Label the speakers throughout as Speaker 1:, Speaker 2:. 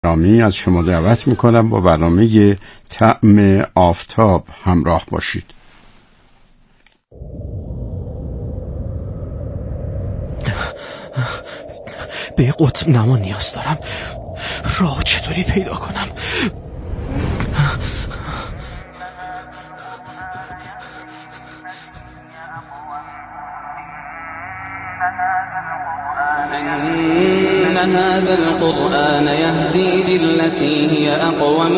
Speaker 1: گرامی از شما دعوت میکنم با برنامه طعم آفتاب همراه باشید.
Speaker 2: به قطب نما نیاز دارم. راه چطوری پیدا کنم؟
Speaker 3: إن هذا القرآن يهدي للتي هي أقوم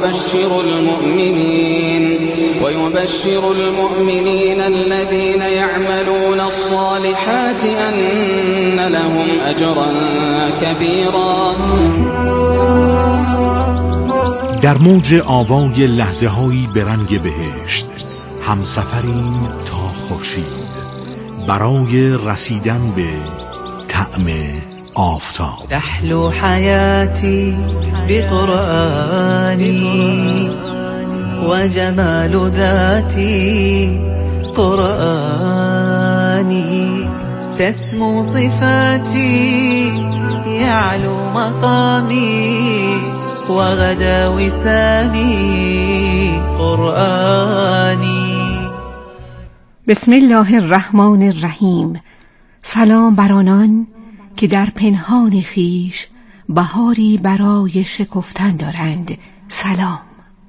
Speaker 3: ويبشر المؤمنين الذين يعملون الصالحات أن لهم أجرا كبيرا.
Speaker 4: در موج آوای لحظه هایی به رنگ بهشت همسفریم تا خورشید برای رسیدن به طعم آفتاب.
Speaker 5: تحلو حياتي بقرآني وجمال ذاتي قرآني تسمو صفاتي يعلو مقامي وغدا وسامي قرآني.
Speaker 6: بسم الله الرحمن الرحیم. سلام بر آنان که در پنهان خیش بهاری برای شکفتن دارند. سلام.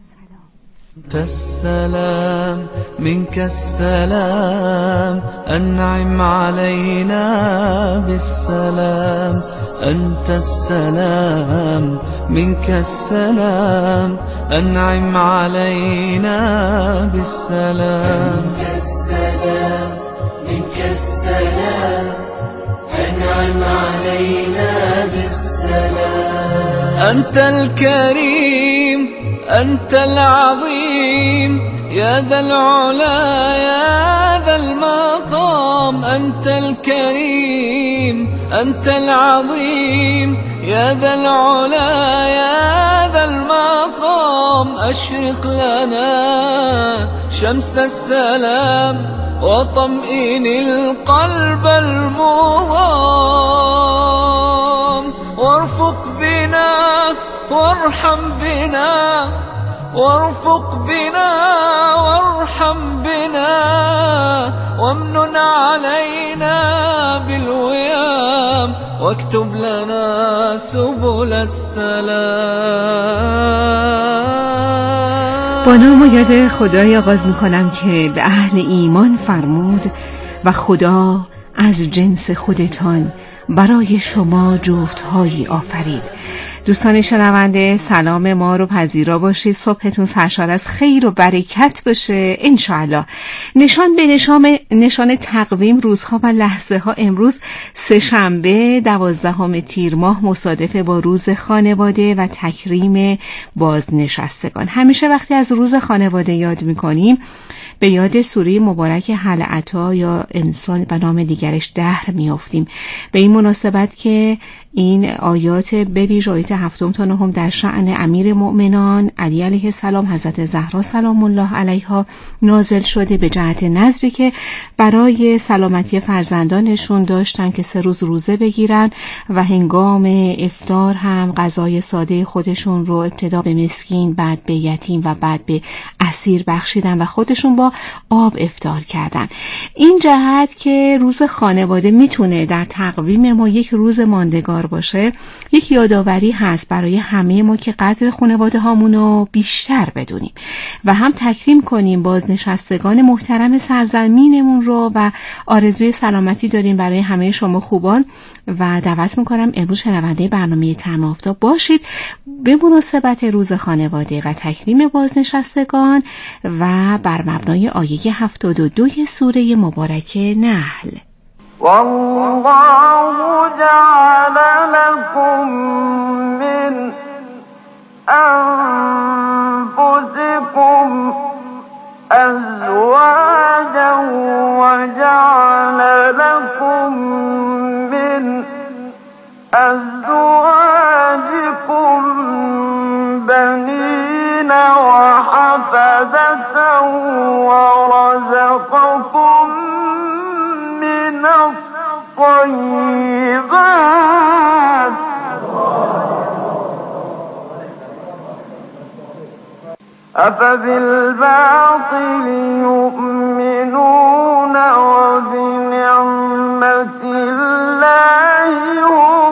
Speaker 5: السلام منك السلام أنعم علينا بالسلام أنت السلام منك السلام أنعم علينا بالسلام أنت السلام منك السلام أنعم علينا بالسلام أنت الكريم أنت العظيم يا ذا العلا يا ذا المقام أنت الكريم أنت العظيم يا ذا العلا يا ذا المقام أشرق لنا شمس السلام وطمئن القلب المغام وارفق بنا وارحم بنا وارفق بنا وارحم بنا وامنن علينا بالويام واكتب لنا سبل السلام.
Speaker 6: با نام و یاد خدای آغاز میکنم که به اهل ایمان فرمود و خدا از جنس خودتان برای شما جفت‌هایی آفرید. دوستان شنونده سلام ما رو پذیرا باشید. صبحتون سرشار از خیر و برکت باشه انشاءالله. نشان به نشان تقویم روزها و لحظه ها امروز سه‌شنبه 12 تیر ماه مصادف با روز خانواده و تکریم بازنشستگان. همیشه وقتی از روز خانواده یاد میکنیم به یاد سوره مبارک هل اتی یا انسان و نام دیگرش دهر میافتیم. به این مناسبت که این آیات به ویژه آیات 7 تا 9 در شأن امیر مؤمنان علی علیه السلام، حضرت زهرا سلام الله علیها نازل شده به جهت نذری که برای سلامتی فرزندانشون داشتن که 3 روز روزه بگیرن و هنگام افطار هم غذای ساده خودشون رو ابتدا به مسکین، بعد به یتیم و بعد به اسیر بخشیدن و خودشون با آب افطار کردن. این جهت که روز خانواده میتونه در تقویم ما یک روز ماندگار باشه، یک یادآوری هست برای همه ما که قدر خانواده هامون رو بیشتر بدونیم و هم تکریم کنیم بازنشستگان محترم سرزمینمون رو و آرزوی سلامتی داریم برای همه شما خوبان و دعوت میکنم امروز شنونده برنامه طعم آفتاب باشید به مناسبت روز خانواده و تکریم بازنشستگان و بر مبنای آیه 72 سوره مبارک نحل.
Speaker 7: والله جعل لكم من أنفسكم أزواجا وجعل لكم من أزواجكم بنين وحفدة ورزقكم من الطيبات أفبالباطل يؤمنون وبنعمة الله هم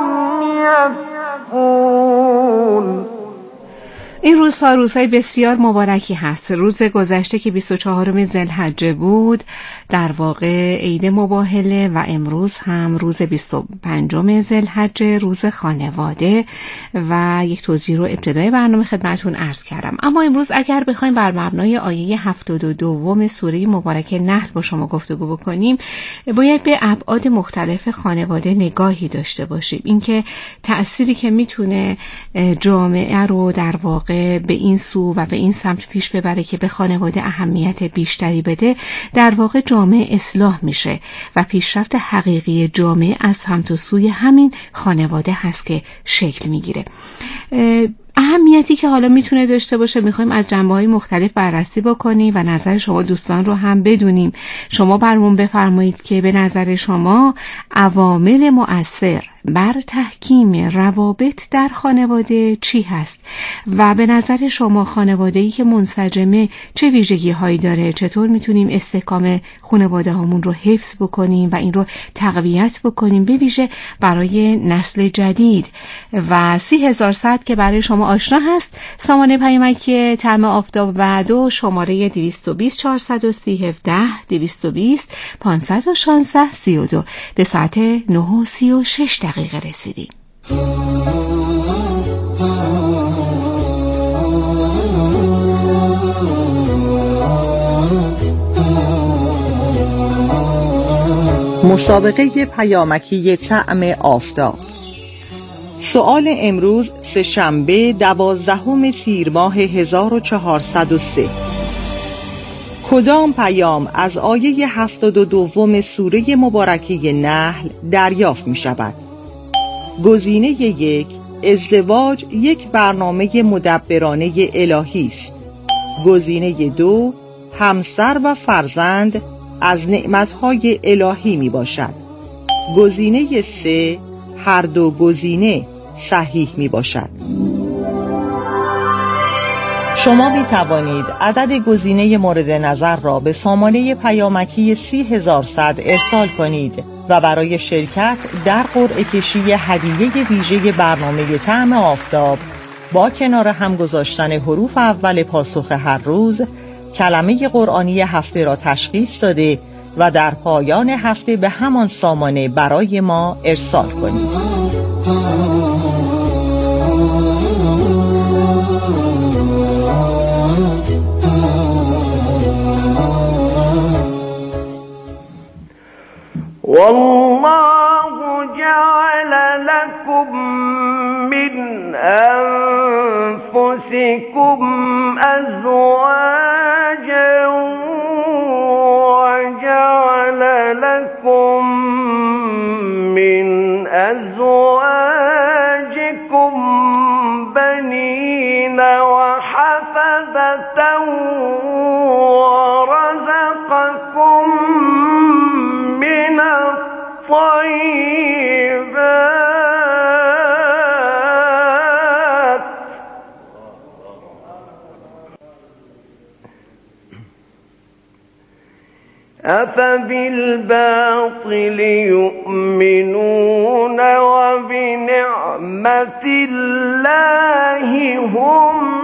Speaker 7: يكفرون.
Speaker 6: این روزها روزهای بسیار مبارکی هست. روز گذشته که 24 ذوالحجه بود در واقع عید مباهله و امروز هم روز 25 ذوالحجه روز خانواده و یک توضیح رو ابتدای برنامه خدمتتون عرض کردم. اما امروز اگر بخوایم بر مبنای آیه 72 سوره مبارکه نحل با شما گفتگو بکنیم، باید به ابعاد مختلف خانواده نگاهی داشته باشیم. اینکه تأثیری که میتونه جامعه رو در واقع به این سو و به این سمت پیش ببره که به خانواده اهمیت بیشتری بده، در واقع جامعه اصلاح میشه و پیشرفت حقیقی جامعه از سمت و سوی همین خانواده هست که شکل میگیره. اهمیتی که حالا میتونه داشته باشه میخوایم از جنبه‌های مختلف بررسی بکنیم و نظر شما دوستان رو هم بدونیم. شما برامون بفرمایید که به نظر شما عوامل مؤثر بر تحکیم روابط در خانواده چی هست و به نظر شما خانواده‌ای که منسجمه چه ویژگی هایی داره؟ چطور میتونیم استحکام خانواده هامون رو حفظ بکنیم و این رو تقویت بکنیم، به ویژه برای نسل جدید؟ و 30,000 صد که برای شما آشنا هست، سامانه پیامکی طعم آفتاب و 2 شماره 220 430 17 220 516 32. به ساعت 9:36 رسیدیم.
Speaker 8: مسابقه پیامکی طعم آفتاب. سؤال امروز سه‌شنبه 12 تیر ماه 1403. کدام پیام از آیه 72 سوره مبارکه نحل دریافت می شود؟ گزینه 1، ازدواج یک برنامه مدبرانه الهی است. گزینه 2، همسر و فرزند از نعمتهای الهی می باشد. گزینه 3، هر دو گزینه صحیح می باشد. شما می توانید عدد گزینه مورد نظر را به سامانه پیامکی 30,000 صد ارسال کنید و برای شرکت در قرعه کشی هدیه ویژه برنامه طعم آفتاب با کنار هم گذاشتن حروف اول پاسخ هر روز، کلمه قرآنی هفته را تشخیص داده و در پایان هفته به همان سامانه برای ما ارسال کنید.
Speaker 7: والله جعل لكم من أنفسكم أزواجا وجعل لكم من أزواجكم بنين وحفدة ورزقكم من الطيبات أفبالباطل يؤمنون وبنعمة الله هم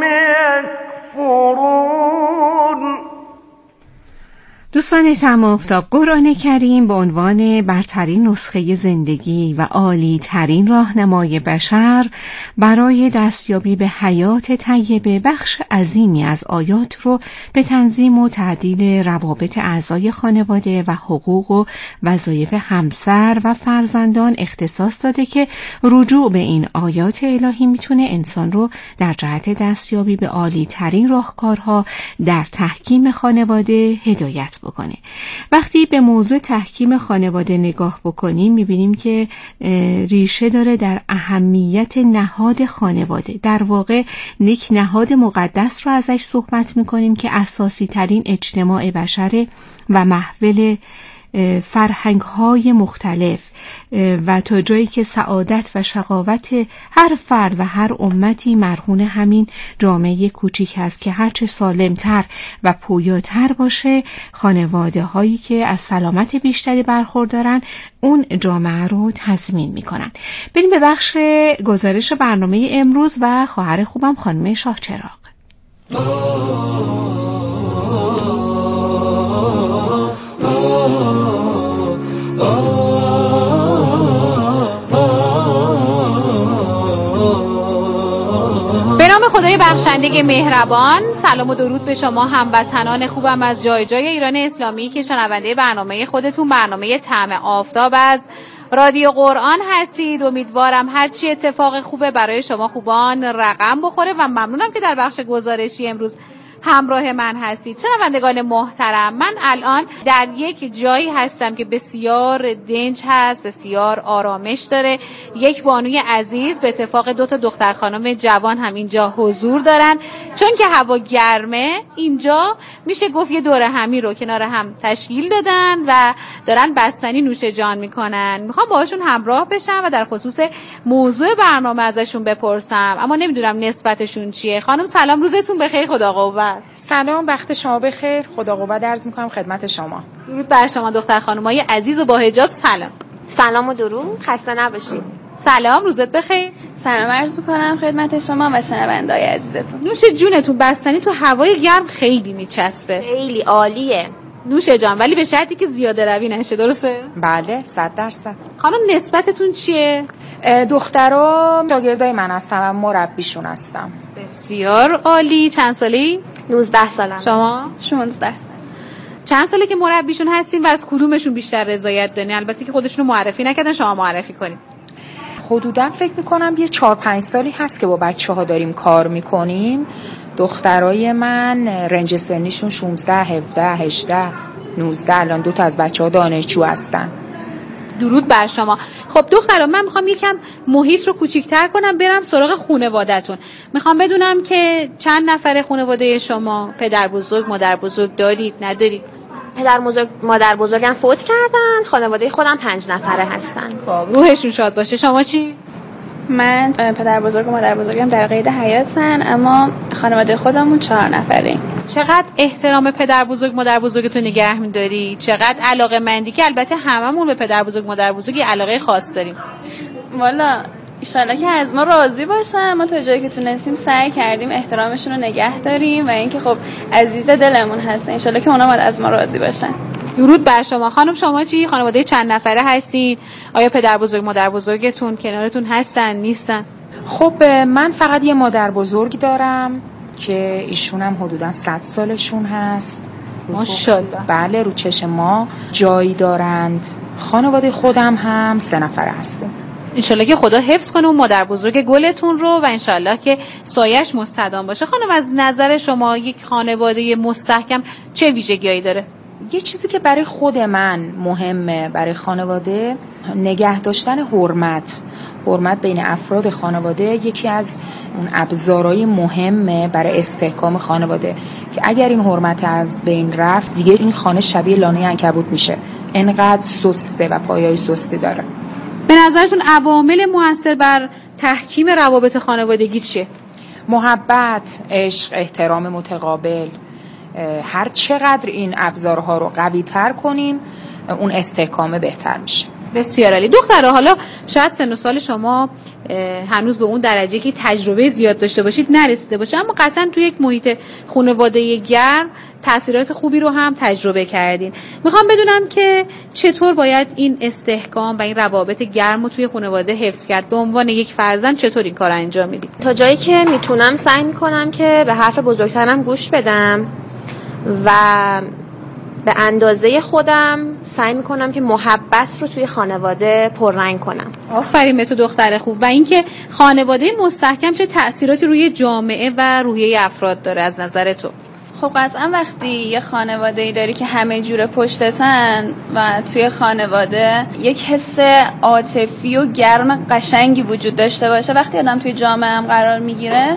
Speaker 7: يكفرون.
Speaker 6: دوستان طعم آفتاب، قرآن کریم به عنوان برترین نسخه زندگی و عالی ترین راهنمای بشر برای دستیابی به حیات طیبه بخش عظیمی از آیات رو به تنظیم و تعدیل روابط اعضای خانواده و حقوق و وظایف همسر و فرزندان اختصاص داده که رجوع به این آیات الهی میتونه انسان رو در جهت دستیابی به عالی ترین راهکارها در تحکیم خانواده هدایت بکنه. وقتی به موضوع تحکیم خانواده نگاه بکنیم میبینیم که ریشه داره در اهمیت نهاد خانواده. در واقع یک نهاد مقدس رو ازش صحبت میکنیم که اساسی ترین اجتماع بشره و محول فرهنگ‌های مختلف و تا جایی که سعادت و شقاوت هر فرد و هر امتی مرهون همین جامعه کوچیک است که هرچه سالمتر و پویاتر باشه، خانواده هایی که از سلامت بیشتری برخوردارن اون جامعه رو تضمین میکنن. بریم به بخش گزارش برنامه امروز و خواهر خوبم خانم شاهچراغ.
Speaker 9: به نام خدای بخشنده مهربان، سلام و درود به شما هموطنان خوبم از جای جای ایران اسلامی که شنونده برنامه خودتون، برنامه طعم آفتاب از رادیو قرآن هستید. امیدوارم هرچی اتفاق خوبه برای شما خوبان رقم بخوره و ممنونم که در بخش گزارشی امروز همراه من هستید. شنوندگان محترم، من الان در یک جایی هستم که بسیار دنج هست، بسیار آرامش داره. یک بانوی عزیز به اتفاق 2 دختر خانم جوان هم اینجا حضور دارن. چون که هوا گرمه اینجا میشه گفت یه دوره همی رو کنار هم تشکیل دادن و دارن بستنی نوش جان میکنن. میخوام باهاشون همراه بشم و در خصوص موضوع برنامه ازشون بپرسم، اما نمیدونم نسبتشون چیه. خانم سلام، روزتون بخیر، خدا قوت.
Speaker 10: سلام، وقت شما بخیر، خدا قوت عرض میکنم خدمت شما.
Speaker 9: درود بر شما دختر خانمای عزیز و با حجاب. سلام
Speaker 11: و درود، خسته نباشید.
Speaker 9: سلام، روزت بخیر.
Speaker 11: سلام عرض میکنم خدمت شما و شنونده‌های عزیزتون.
Speaker 9: نوش جونتون، بستنی تو هوای گرم خیلی میچسبه،
Speaker 11: خیلی عالیه
Speaker 9: نوش جان، ولی به شرطی که زیاده روی نشه. درسته؟
Speaker 10: بله 100%.
Speaker 9: خانم نسبتتون چیه؟
Speaker 10: دخترها شاگردای من هستم و مربیشون هستم.
Speaker 9: بسیار عالی. چند سالی؟
Speaker 11: 19 سالم.
Speaker 9: شما؟
Speaker 11: 16 سال.
Speaker 9: چند ساله که مربیشون هستین و از کدومشون بیشتر رضایت دارین؟ البته که خودشون رو معرفی نکردن، شما معرفی کنین.
Speaker 10: حدوداً فکر میکنم یه 4-5 سالی هست که با بچه‌ها داریم کار میکنیم. دخترای من رنج سنیشون 16 17 18 19. الان 2 از بچه‌ها دانشجو هستن.
Speaker 9: درود بر شما. خب دختران، من میخوام یکم محیط رو کوچیک‌تر کنم، برم سراغ خانواده‌تون. میخوام بدونم که چند نفر خانواده شما؟ پدر بزرگ، مادر بزرگ دارید، ندارید؟
Speaker 11: پدر بزرگ، مادر بزرگم فوت کردن. خانواده خودم 5 نفره هستن.
Speaker 9: خب روحشون شاد باشه. شما چی؟
Speaker 12: من پدر بزرگ و مادر بزرگم در قید حیاتن، اما خانواده خودمون 4 نفریم.
Speaker 9: چقدر احترام پدر بزرگ مادر بزرگتو نگه می‌داری؟ چقدر علاقه مندی، که البته هممون به پدر بزرگ مادر بزرگ علاقه خاص داریم.
Speaker 12: والا ایشالله که از ما راضی باشن. ما تا جایی که تونستیم سعی کردیم احترامشون رو نگه داریم و اینکه خب عزیز دلمون هستن. ایشالله که اونا از ما راضی باشن.
Speaker 9: درود بر شما. خانم شما چی؟ خانواده چند نفره هستین؟ آیا پدر بزرگ مادر بزرگتون کنارتون هستن نیستن؟
Speaker 10: خب من فقط یه مادر بزرگ دارم که ایشون هم حدوداً 100 سالشون هست.
Speaker 9: ماشاءالله.
Speaker 10: بله، رو چشم ما جایی دارند. خانواده خودم هم 3 نفره هستیم.
Speaker 9: انشالله که خدا حفظ کنه اون مادر بزرگ گلتون رو و انشالله که سایش مستدام باشه. خانم از نظر شما یک خانواده مستحکم چه ویژگی‌هایی داره؟
Speaker 10: یه چیزی که برای خود من مهمه برای خانواده، نگه داشتن حرمت بین افراد خانواده یکی از اون ابزارهای مهمه برای استحکام خانواده، که اگر این حرمت از بین رفت دیگه این خانه شبیه لانه عنکبوت میشه. انقدر سسته و پایه‌ای سستی داره.
Speaker 9: به نظرتون عوامل مؤثر بر تحکیم روابط خانوادگی چیه؟
Speaker 10: محبت، عشق، احترام متقابل. هر چقدر این ابزارها رو قوی تر کنیم اون استحکامه بهتر میشه.
Speaker 9: بسیار عالی. دخترها، حالا شاید سن و سال شما هنوز به اون درجه که تجربه زیاد داشته باشید نرسیده باشه، اما قطعا توی یک محیط خانواده گرم تأثیرات خوبی رو هم تجربه کردین. میخوام بدونم که چطور باید این استحکام و این روابط گرم رو توی خانواده حفظ کرد؟ به عنوان یک فرزند چطور این کار رو انجام میدید؟
Speaker 11: تا جایی که میتونم سعی میکنم که به حرف بزرگترم گوش بدم و به اندازه خودم سعی میکنم که محبت رو توی خانواده پررنگ کنم.
Speaker 9: آفرین به تو دختر خوب. و اینکه خانواده مستحکم چه تأثیراتی روی جامعه و روحیه افراد داره از نظر تو؟
Speaker 12: خب قطعا وقتی یه خانواده‌ای داری که همه جوره پشتتن و توی خانواده یک حس عاطفی و گرم قشنگی وجود داشته باشه، وقتی آدم توی جامعه هم قرار میگیره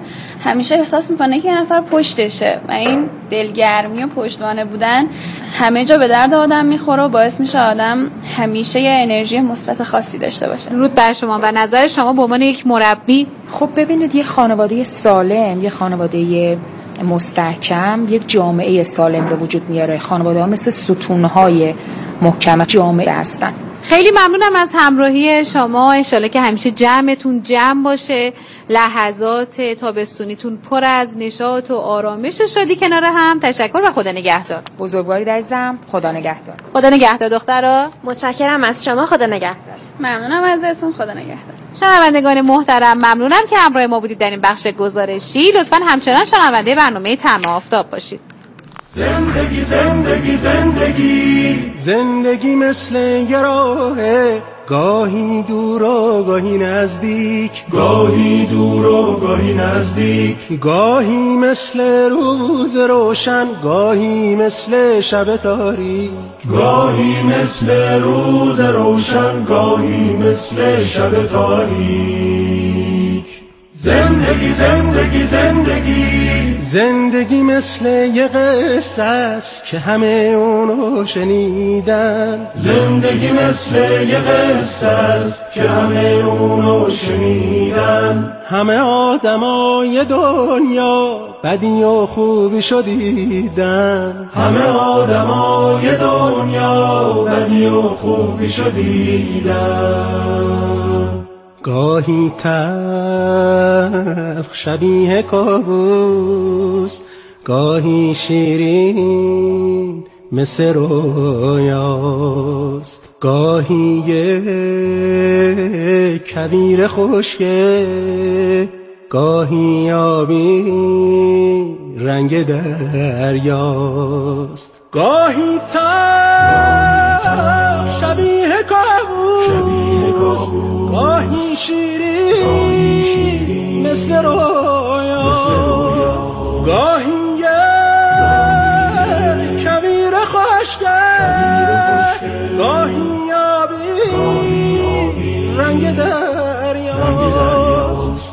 Speaker 12: همیشه احساس میکنه که یه نفر پشتشه و این دلگرمی و پشتوانه بودن همه جا به درد آدم میخوره و باعث میشه آدم همیشه یه انرژی مثبت خاصی داشته باشه.
Speaker 9: درود بر شما و نظر شما به عنوان یک مربی.
Speaker 10: خب ببینید، یه خانواده سالم، یه خانواده مستحکم یک جامعه سالم به وجود میاره. خانواده ها مثل ستونهای محکم جامعه هستن.
Speaker 9: خیلی ممنونم از همراهی شما. انشالله که همیشه جمعتون جمع باشه، لحظات تابستونیتون پر از نشاط و آرامش و شادی کنار هم. تشکر و خدا نگهدار.
Speaker 10: بزرگوارید عزیزم، خدا نگهدار.
Speaker 9: خدا نگهدار دخترا.
Speaker 11: متشکرم از شما، خدا نگهدار.
Speaker 12: ممنونم ازتون، خدا نگهدار.
Speaker 9: شنوندگان محترم، ممنونم که همراه ما بودید در این بخش گزارشی. لطفاً همچنان شنونده برنامه طعم آفتاب باشید.
Speaker 13: زندگی زندگی زندگی زندگی مثل یه راهه، گاهی دور و گاهی نزدیک، گاهی دور و گاهی نزدیک، گاهی مثل روز روشن، گاهی مثل شب تاریک، گاهی مثل روز روشن، گاهی مثل شب تاریک. زندگی زندگی زندگی زندگی مثل یه قصه است که همه اونو شنیدن، زندگی مثل یه قصه است که همه اونو شنیدن. همه آدمای دنیا بدی و خوبیشو دیدن، همه آدمای دنیا بدی و خوبیشو دیدن. گاهی تلخ شبیه کابوس، گاهی شیرین مثل رویاست، گاهی یه کویر خشکه، گاهی آبی رنگ دریاست، گاهی تلخ شبیه کابوس، گاهی شیرین مثل رویاست، گاهی یه کویر خشکه، گاهی آبی رنگ دریاست.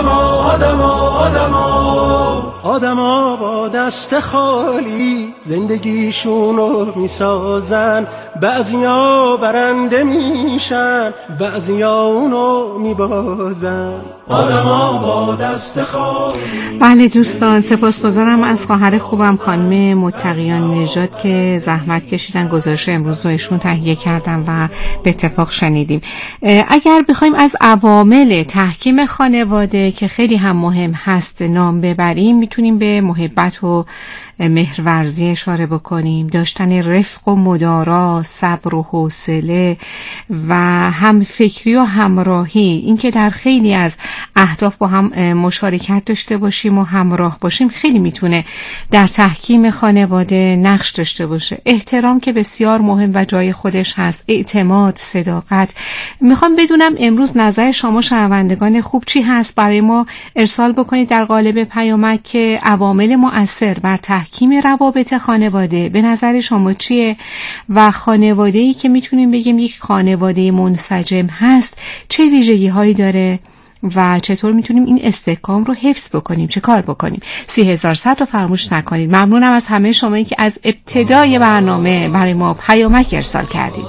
Speaker 13: آدما با دست خالی زندگیشونو میسازن، بعضیا برنده میشن، بعضیا اونو میبازن. آدما با دست خالی.
Speaker 6: بله دوستان، سپاسگزارم از خواهر خوبم خانم متقیان نژاد که زحمت کشیدن گزارش امروز رو ایشون تهیه کردن و به اتفاق شنیدیم. اگر بخوایم از عوامل تحکیم خانواده که خیلی هم مهم هست نام ببریم، میتونیم به محبت و مهرورزی اشاره بکنیم، داشتن رفق و مدارا، صبر و حوصله و هم فکری و همراهی، اینکه در خیلی از اهداف با هم مشارکت داشته باشیم و همراه باشیم خیلی میتونه در تحکیم خانواده نقش داشته باشه. احترام که بسیار مهم و جای خودش هست، اعتماد، صداقت. میخوام بدونم امروز نظر شما شنوندگان خوب چی هست، برای ما ارسال بکنید در قالب پیامک که عوامل مؤثر بر تحکیم روابط خانواده به نظر شما چیه و خانواده‌ای که میتونیم بگیم یک خانواده منسجم هست چه ویژگی هایی داره و چطور میتونیم این استحکام رو حفظ بکنیم، چه کار بکنیم. 3100 رو فراموش نکنید. ممنونم از همه شمایی که از ابتدای برنامه برای ما پیامک ارسال کردید.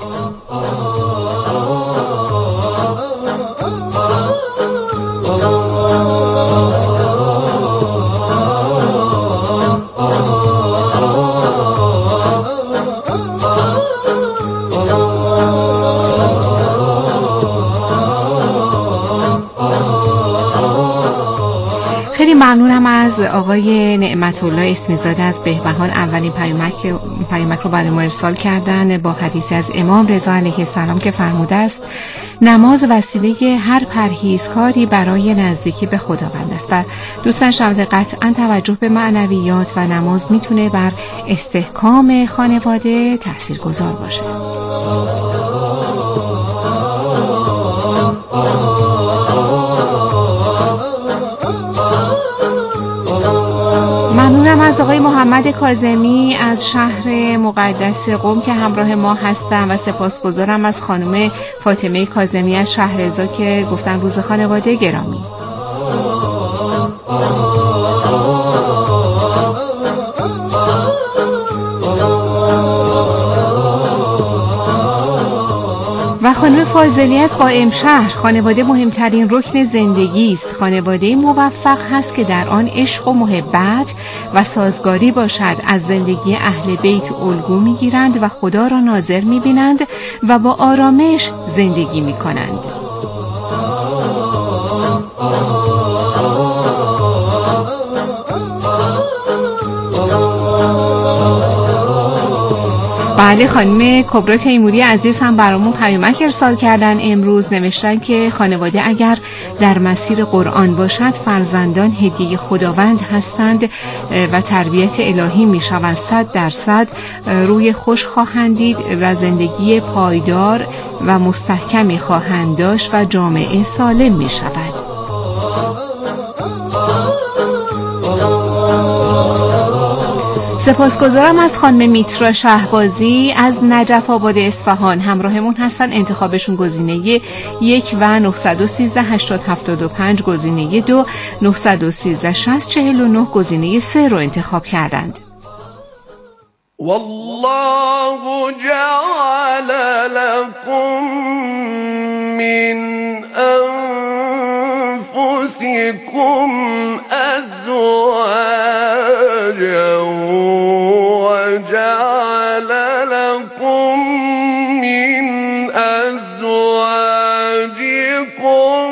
Speaker 6: ممنونم از آقای نعمت الله اسمیزاده از بهبهان. اولین پیامک رو برای ما ارسال کردن با حدیثی از امام رضا علیه السلام که فرموده است نماز وسیله هر پرهیزکاری برای نزدیکی به خداوند است. و دوستان شنونده قطعا توجه به معنویات و نماز میتونه بر استحکام خانواده تاثیرگذار باشه. ممنونم از آقای محمد کاظمی از شهر مقدس قم که همراه ما هستن و سپاسگزارم از خانم فاطمه کاظمی از شهرزا که گفتن روز خانواده گرامی. خانم فاضلی از قائم شهر: خانواده مهمترین رکن زندگی است. خانواده موفق هست که در آن عشق و محبت و سازگاری باشد. از زندگی اهل بیت الگو میگیرند و خدا را ناظر میبینند و با آرامش زندگی میکنند. بله، خانم کبرا تیموری عزیز هم برامون پیامک ارسال کردن. امروز نوشتن که خانواده اگر در مسیر قرآن باشد فرزندان هدیه خداوند هستند و تربیت الهی می شود. 100% روی خوش خواهند دید و زندگی پایدار و مستحکمی خواهند داشت و جامعه سالم می شود. سپاسگزارم از خانم میترا شهبازی از نجف آباد اصفهان. همراهمون هستن. انتخابشون گزینه 1 و 913 8075 گزینه 2 913 6049 گزینه 3 رو انتخاب کردند.
Speaker 7: والله جعل لكم من أنفسكم أزواجا وجعل لكم من أزواجكم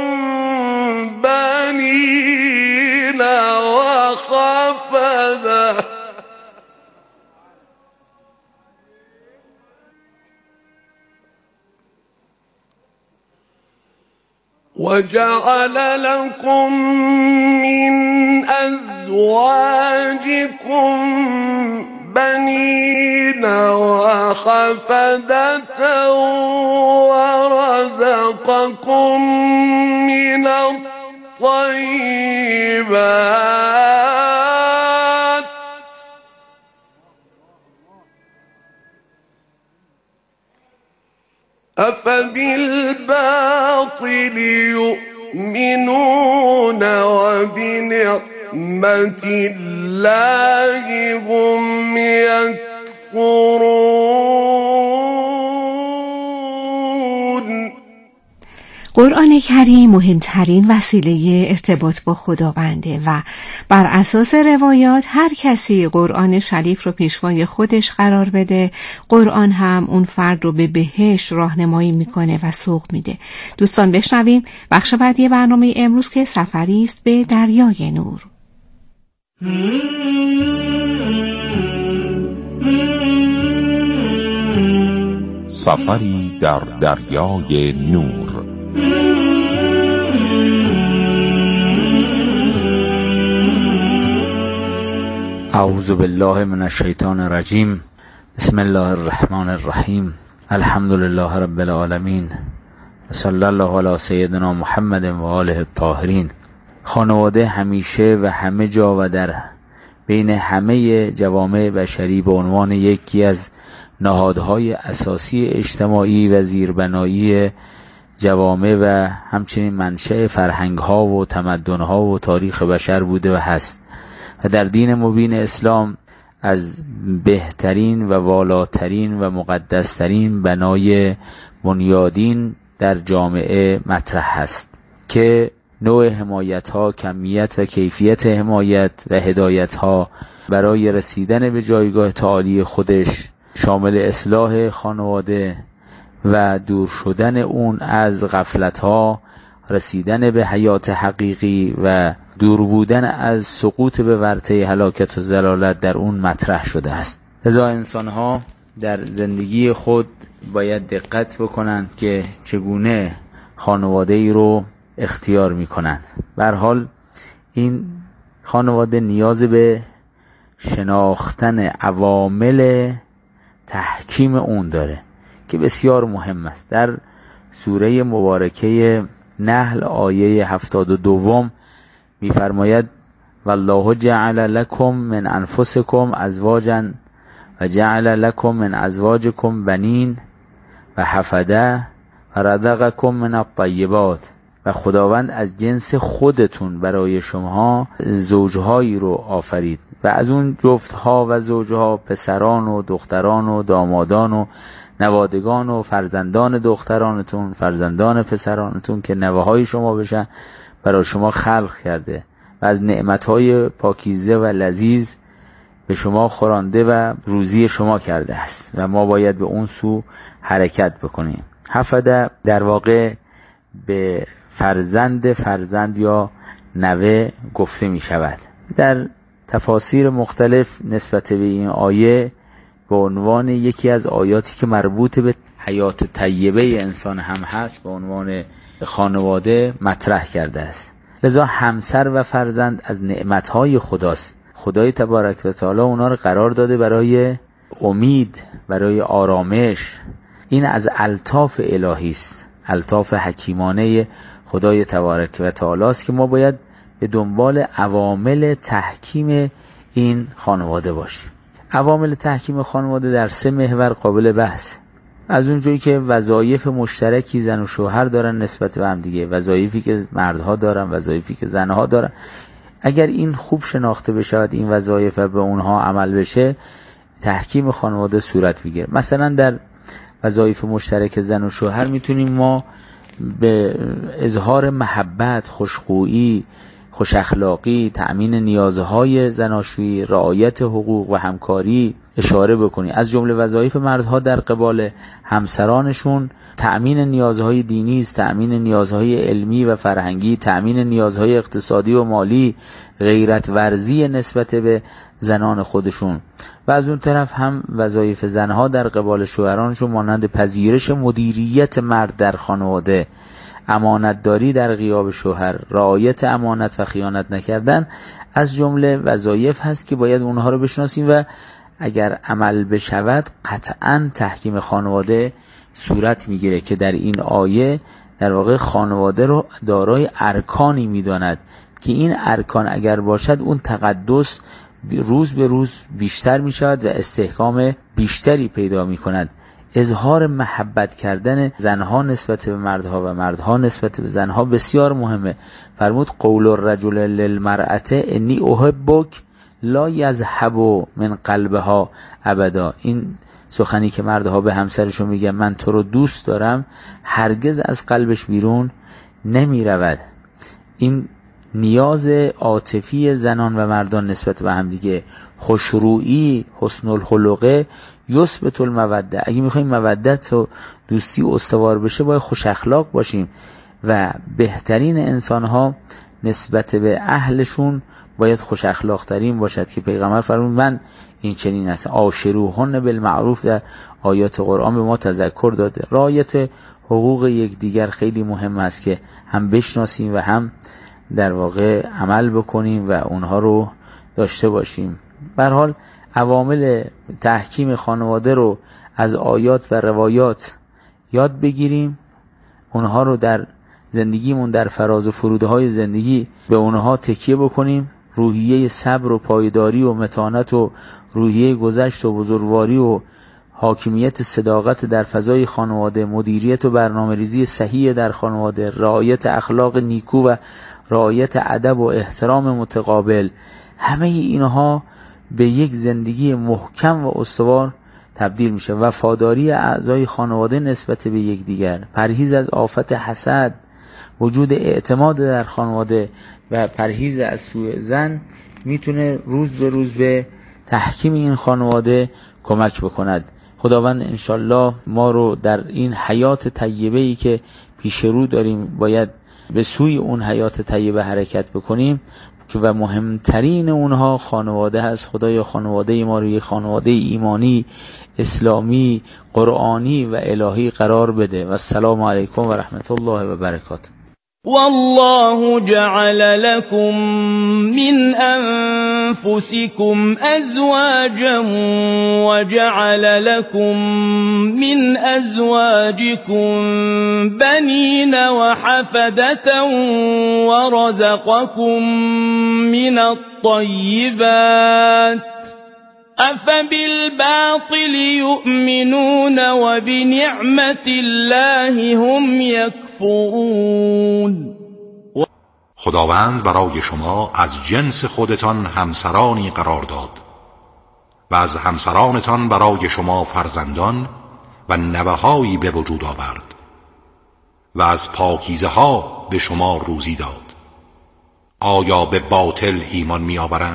Speaker 7: بنين وحفدة وجعل لكم من أزواجكم بنين وحفدة ورزقكم من الطيبات أفبالباطل يؤمنون وبنعمة الله هم يكفرون.
Speaker 6: قرآن کریم مهمترین وسیله ارتباط با خداونده و بر اساس روایات هر کسی قرآن شریف رو پیشوای خودش قرار بده، قرآن هم اون فرد رو به بهشت راهنمایی میکنه و سوق میده. دوستان بشنویم بخش بعدی برنامه امروز که سفری است به دریای نور.
Speaker 14: سفری در دریای نور.
Speaker 15: اعوذ بالله من الشیطان الرجیم. بسم الله الرحمن الرحیم. الحمد لله رب العالمین. صلی الله علی سیدنا محمد و آله الطاهرین. خانواده همیشه و همه جا و در بین همه جوامع بشری به عنوان یکی از نهادهای اساسی اجتماعی و زیربنایی جوامع و همچنین منشأ فرهنگ‌ها و تمدن‌ها و تاریخ بشر بوده و هست و در دین مبین اسلام از بهترین و والاترین و مقدسترین بنای بنیادین در جامعه مطرح هست که نوع حمایت‌ها، کمیت و کیفیت حمایت و هدایت‌ها برای رسیدن به جایگاه تعالی خودش شامل اصلاح خانواده و دور شدن اون از غفلت‌ها، رسیدن به حیات حقیقی و دور بودن از سقوط به ورطه هلاکت و ضلالت در اون مطرح شده است. لذا انسان‌ها در زندگی خود باید دقت بکنند که چگونه خانواده‌ای رو اختیار می‌کنند. به هر حال این خانواده نیاز به شناختن عوامل تحکیم اون داره که بسیار مهم است. در سوره مبارکه نحل آیه 72 می‌فرماید والله جعل لكم من انفسكم ازواجا و جعل لكم من ازواجكم بنین و حفده و رزقكم من الطیبات. و خداوند از جنس خودتون برای شما زوجهایی رو آفرید و از اون جفتها و زوجها پسران و دختران و دامادان و نوادگان و فرزندان دخترانتون، فرزندان پسرانتون که نوه‌های شما بشن برای شما خلق کرده و از نعمت‌های پاکیزه و لذیذ به شما خورانده و روزی شما کرده است و ما باید به اون سو حرکت بکنیم. حفده در واقع به فرزند یا نوه گفته می شود. در تفاسیر مختلف نسبت به این آیه به عنوان یکی از آیاتی که مربوط به حیات طیبه انسان هم هست به عنوان خانواده مطرح کرده است. لذا همسر و فرزند از نعمتهای خداست. خدای تبارک و تعالی اونا رو قرار داده برای امید، برای آرامش. این از الطاف الهی است، الطاف حکیمانه خدای تبارک و تعالی است که ما باید به دنبال عوامل تحکیم این خانواده باشیم. عوامل تحکیم خانواده در 3 محور قابل بحث. از اونجایی که وظایف مشترکی زن و شوهر دارن نسبت به هم دیگه، وظایفی که مردها دارن، وظایفی که زنها دارن، اگر این خوب شناخته بشه، این وظایف به اونها عمل بشه، تحکیم خانواده صورت میگیره. مثلا در وظایف مشترک زن و شوهر میتونیم ما به اظهار محبت، خوشخویی، خوش اخلاقی، تأمین نیازهای زناشویی، رعایت حقوق و همکاری اشاره بکنیم. از جمله وظایف مردها در قبال همسرانشون تأمین نیازهای دینی است، تأمین نیازهای علمی و فرهنگی، تأمین نیازهای اقتصادی و مالی، غیرت ورزی نسبت به زنان خودشون. و از اون طرف هم وظایف زنها در قبال شوهرانشون مانند پذیرش مدیریت مرد در خانواده، امانتداری در غیاب شوهر، رعایت امانت و خیانت نکردن از جمله وظایف هست که باید اونها رو بشناسیم و اگر عمل بشود قطعاً تحکیم خانواده صورت میگیره که در این آیه در واقع خانواده رو دارای ارکانی میداند که این ارکان اگر باشد اون تقدس روز به روز بیشتر میشود و استحکام بیشتری پیدا میکند. اظهار محبت کردن زنها نسبت به مردها و مردها نسبت به زنها بسیار مهمه. فرمود قول الرجل للمرأة انی احبک لا یذهب من قلبها ابدا. این سخنی که مردها به همسرشون میگن من تو رو دوست دارم هرگز از قلبش بیرون نمی رود. این نیاز عاطفی زنان و مردان نسبت به هم دیگه، خوشرویی، حسن الخلقه یثبت الموده. اگه میخوایم مودت و دوستی استوار بشه باید خوش اخلاق باشیم و بهترین انسان ها نسبت به اهلشون باید خوش اخلاق ترین باشد که پیغمبر فرمود من این چنین است، عاشروهن بالمعروف در آیات قرآن به ما تذکر داده. رعایت حقوق یکدیگر خیلی مهم است که هم بشناسیم و هم در واقع عمل بکنیم و اونها رو داشته باشیم. به هر حال عوامل تحکیم خانواده رو از آیات و روایات یاد بگیریم، اونها رو در زندگیمون در فراز و فرودهای زندگی به اونها تکیه بکنیم. روحیه صبر و پایداری و متانت و روحیه گذشت و بزرگواری و حاکمیت صداقت در فضای خانواده، مدیریت و برنامه‌ریزی صحیح در خانواده، رعایت اخلاق نیکو و رعایت ادب و احترام متقابل، همه اینها به یک زندگی محکم و استوار تبدیل میشه. وفاداری اعضای خانواده نسبت به یکدیگر، پرهیز از آفت حسد، وجود اعتماد در خانواده و پرهیز از سوء ظن میتونه روز به روز به تحکیم این خانواده کمک بکند. خداوند انشالله ما رو در این حیات طیبه‌ای که پیش رو داریم باید به سوی اون حیات طیبه حرکت بکنیم که و مهمترین اونها خانواده هست. خدایا خانواده ما رو یک خانواده ایمانی، اسلامی، قرآنی و الهی قرار بده. و السلام علیکم و رحمت الله و برکاته.
Speaker 16: والله جعل لكم من أنفسكم أزواجا وجعل لكم من أزواجكم بنين وحفدة ورزقكم من الطيبات أفبالباطل يؤمنون وبنعمة الله هم يكفرون.
Speaker 17: خداوند برای شما از جنس خودتان همسرانی قرار داد و از همسرانتان برای شما فرزندان و نوه‌هایی به وجود آورد و از پاکیزه ها به شما روزی داد. آیا به باطل ایمان می آورند؟